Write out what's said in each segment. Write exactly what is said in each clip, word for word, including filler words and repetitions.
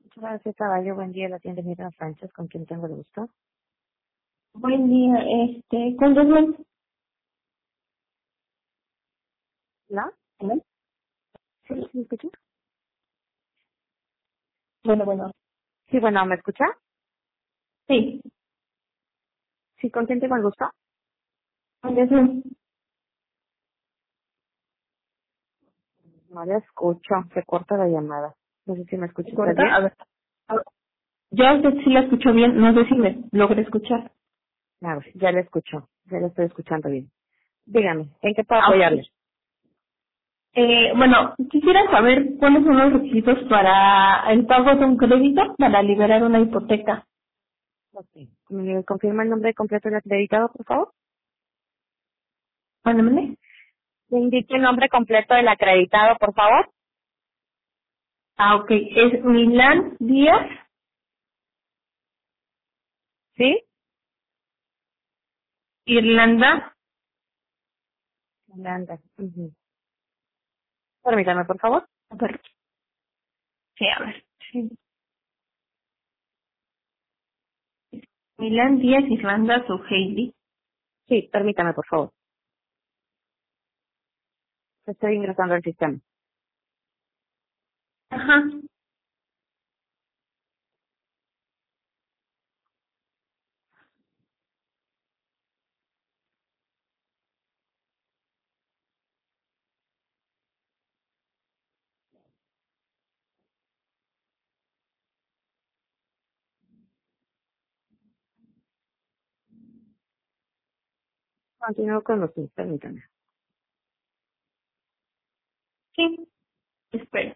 Gracias, caballo. Buen día, la tienda Miriam Sánchez, con quien tengo el gusto. Buen día, este, con dos men- ¿La? ¿no? ¿Sí? ¿Sí me escucha? Bueno, bueno, Sí, bueno, ¿me escucha? sí, Sí, ¿con quién tengo el gusto? con dos men- No la escucho, se corta la llamada. No sé si me escucha usted corta, bien. a ver, a ver, yo a usted sí la escucho bien, no sé si me logré escuchar. A ver, ya la escucho, ya la estoy escuchando bien. Dígame, ¿en qué puedo Ah, ok. apoyarle? Eh, bueno, quisiera saber cuáles son los requisitos para el pago de un crédito para liberar una hipoteca. Ok. ¿Me confirma el nombre completo del acreditado, por favor? Mándame. ¿Me indique el nombre completo del acreditado, por favor? Ah, ok, es Milán Díaz, ¿Sí? Irlanda, Holanda. Ujú. Permítame, por favor. a ver, sí, a ver, sí. Milán Díaz, Irlanda, Suheili. Sí, permítame, por favor. Estoy ingresando al sistema. Ajá. Continúo con los sí, permítame. Sí, espera.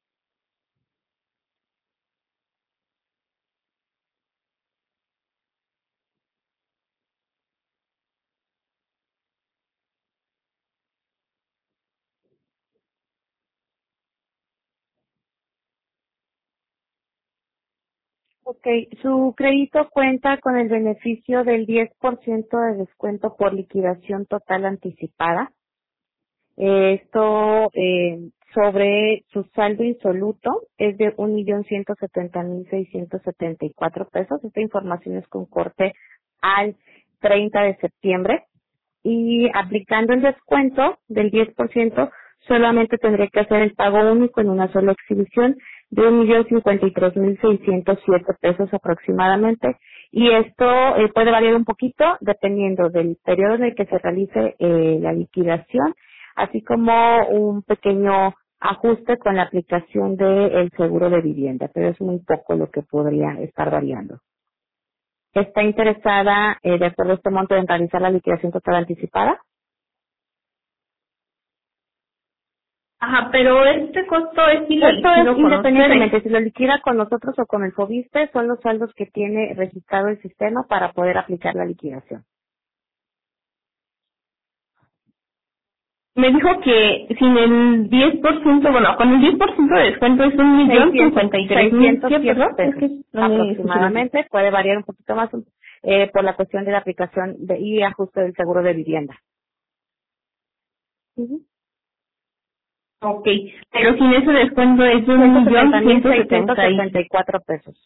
Ok, su crédito cuenta con el beneficio del diez por ciento de descuento por liquidación total anticipada. Eh, Esto eh, sobre su saldo insoluto es de un millón ciento setenta mil seiscientos setenta y cuatro pesos. Esta información es con corte al treinta de septiembre. Y aplicando el descuento del diez por ciento, solamente tendría que hacer el pago único en una sola exhibición de un millón cincuenta y tres mil seiscientos siete pesos aproximadamente. Y esto eh, puede variar un poquito dependiendo del periodo en el que se realice eh, la liquidación, así como un pequeño ajuste con la aplicación del seguro de vivienda, pero es muy poco lo que podría estar variando. ¿Está interesada, eh, de acuerdo a este monto, en realizar la liquidación total anticipada? Ajá, pero este costo es si lo Esto es liquido con ustedes. independientemente, si lo liquida con nosotros o con el FOBISTE, son los saldos que tiene registrado el sistema para poder aplicar la liquidación. Me dijo que sin el diez por ciento, bueno, con el diez por ciento de descuento es un millón seiscientos, cincuenta y tres mil, seiscientos ¿qué, siete perdón? Es pesos que no le escuché bien. aproximadamente, puede variar un poquito más eh, por la cuestión de la aplicación de, y ajuste del seguro de vivienda. Ujú. Ok, pero sin ese descuento es de un ciento setenta millón mil ciento seiscientos setenta setenta y... y cuatro pesos.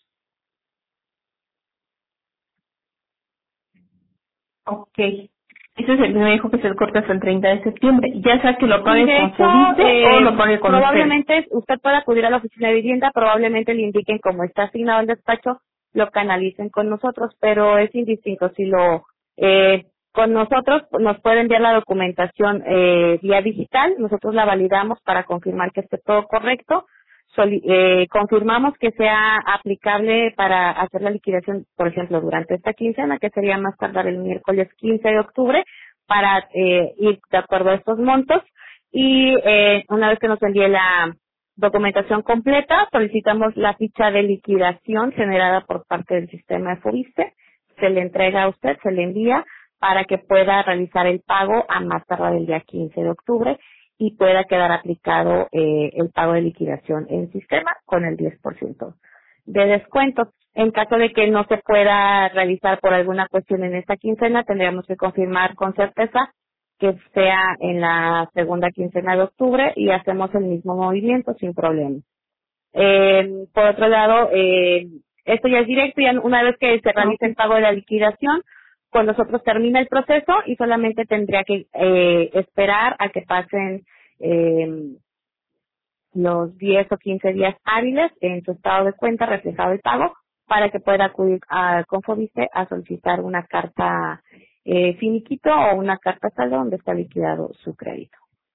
Ok, ese es el que me dijo que se corta hasta el treinta de septiembre. Ya sea que lo Sí, pague de con hecho, Fobiste o lo eh, pague con ustedes. probablemente usted pueda acudir a la oficina de vivienda, probablemente le indiquen cómo está asignado el despacho, lo canalicen con nosotros, pero es indistinto. Si lo eh, con nosotros nos puede enviar la documentación eh, vía digital, nosotros la validamos para confirmar que esté todo correcto, Soli- eh, confirmamos que sea aplicable para hacer la liquidación, por ejemplo, durante esta quincena, que sería más tardar el miércoles quince de octubre, para eh, ir de acuerdo a estos montos y eh, una vez que nos envíe la documentación completa, solicitamos la ficha de liquidación generada por parte del sistema de Fobiste, se le entrega a usted, se le envía para que pueda realizar el pago a más tardar el día quince de octubre y pueda quedar aplicado eh, el pago de liquidación en sistema con el diez por ciento de descuento. En caso de que no se pueda realizar por alguna cuestión en esta quincena, tendríamos que confirmar con certeza que sea en la segunda quincena de octubre y hacemos el mismo movimiento sin problema. Eh, por otro lado, eh, esto ya es directo, ya una vez que se realice el pago de la liquidación, con nosotros termina el proceso y solamente tendría que eh, esperar a que pasen eh, los diez o quince días hábiles en su estado de cuenta reflejado el pago para que pueda acudir a Confoviste a solicitar una carta eh, finiquito o una carta saldo donde está liquidado su crédito.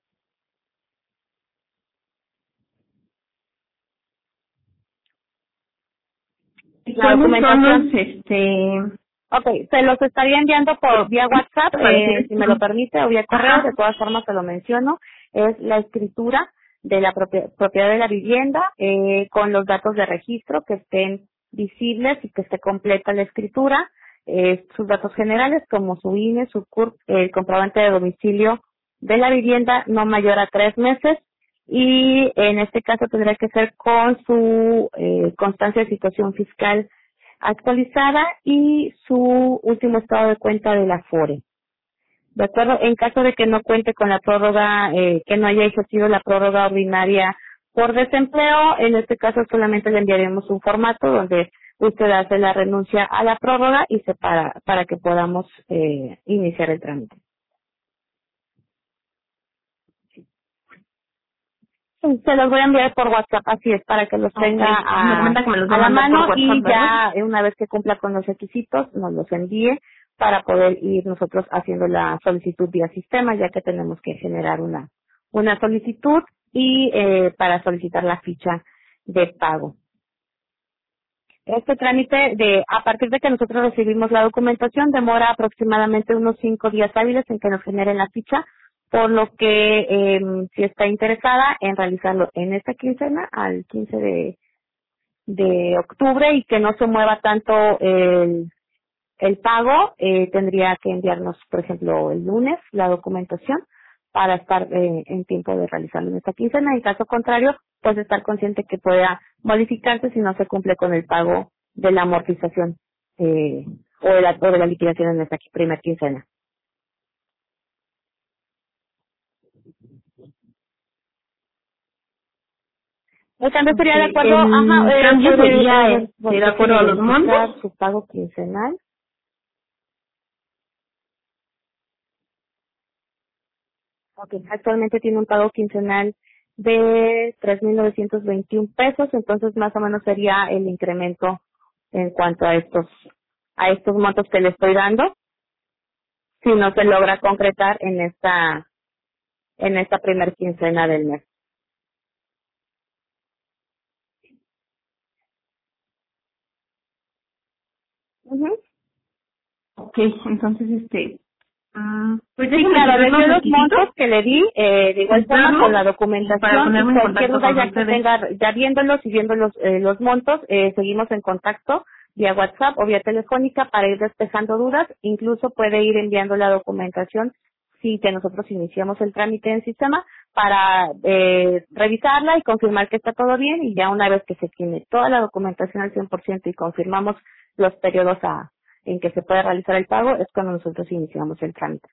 ¿Y La cuáles son documentación, los, este... ok, se los estaría enviando por vía WhatsApp, eh, si me lo permite, o vía correo, de Ajá. todas formas se lo menciono, es la escritura de la propia- propiedad de la vivienda eh, con los datos de registro que estén visibles y que esté completa la escritura, eh, sus datos generales como su I N E, su C U R P, el comprobante de domicilio de la vivienda no mayor a tres meses y en este caso tendría que ser con su eh, constancia de situación fiscal actualizada y su último estado de cuenta de la Afore. ¿De acuerdo? En caso de que no cuente con la prórroga, eh, que no haya ejercido la prórroga ordinaria por desempleo, en este caso solamente le enviaremos un formato donde usted hace la renuncia a la prórroga y se para, para que podamos eh, iniciar el trámite. Sí, se los voy a enviar por WhatsApp, así es, para que los tenga Okay. Me a, comenta que me los va a a la mandar por mano WhatsApp, y ¿verdad? ya eh, una vez que cumpla con los requisitos nos los envíe para poder ir nosotros haciendo la solicitud vía sistema, ya que tenemos que generar una, una solicitud y eh, para solicitar la ficha de pago. Este trámite, de a partir de que nosotros recibimos la documentación, demora aproximadamente unos cinco días hábiles en que nos generen la ficha, por lo que eh, si está interesada en realizarlo en esta quincena, al quince de, de octubre, y que no se mueva tanto el, el pago, eh, tendría que enviarnos, por ejemplo, el lunes la documentación para estar eh, en tiempo de realizarlo en esta quincena. En caso contrario, pues estar consciente que pueda modificarse si no se cumple con el pago de la amortización eh, o, de la, o de la liquidación en esta qui- primera quincena. El cambio sería de Okay. acuerdo, ajá, El eh, cambio sobre, sería, eh, este, bueno, de acuerdo déjeme a los verificar montos. su pago quincenal. Ok, actualmente tiene un pago quincenal de tres mil novecientos veintiún pesos, entonces más o menos sería el incremento en cuanto a estos a estos montos que le estoy dando, si no se logra concretar en esta en esta primer quincena del mes. Ujú. Okay, entonces, este... ah, pues Sí, déjenme claro, checar le los dio los requisitos, montos que le di, eh, de igual forma con la comprarlos y para documentación, y ponerme en cualquier contacto duda con ya que ustedes. tenga, ya viéndolos y viendo los, eh, los montos, eh, seguimos en contacto vía WhatsApp o vía telefónica para ir despejando dudas. Incluso puede ir enviando la documentación si que nosotros iniciamos el trámite en sistema para eh, revisarla y confirmar que está todo bien, y ya una vez que se tiene toda la documentación al cien por ciento y confirmamos los periodos a, en que se puede realizar el pago, es cuando nosotros iniciamos el trámite.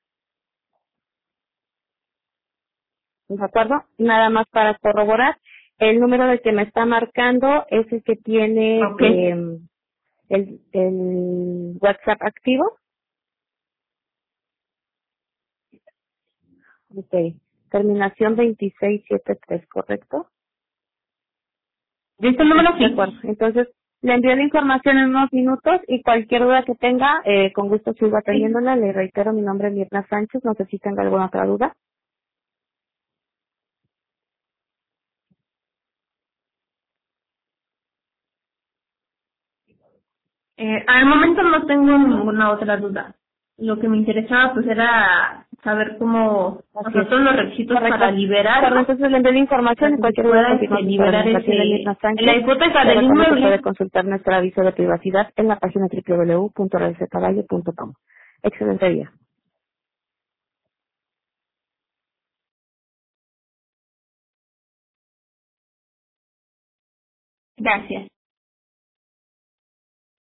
¿De acuerdo? Nada más para corroborar, el número del que me está marcando es el que tiene Okay. eh, el, el WhatsApp activo. Ok. Terminación veintiséis setenta y tres, ¿correcto? ¿De este número De acuerdo. sí? Entonces, le envío la información en unos minutos y cualquier duda que tenga, eh, con gusto sigo Sí. atendiéndola. Le reitero, mi nombre es Mirna Sánchez. No sé si tenga alguna otra duda. Eh, al momento no tengo ninguna otra duda. Lo que me interesaba pues era saber cómo, o Así sea, es. todos los requisitos Correcto. para De acuerdo, liberarlo, entonces le envío la información para y que se cualquier duda pueda este, continuamos para liberar nuestra tienda Mirna ese la Sánchez. hipoteca Le del recuerdo que puede inmueble. consultar nuestro aviso de privacidad en la página doble u doble u doble u punto radiocecaballo punto com. Excelente día. Gracias.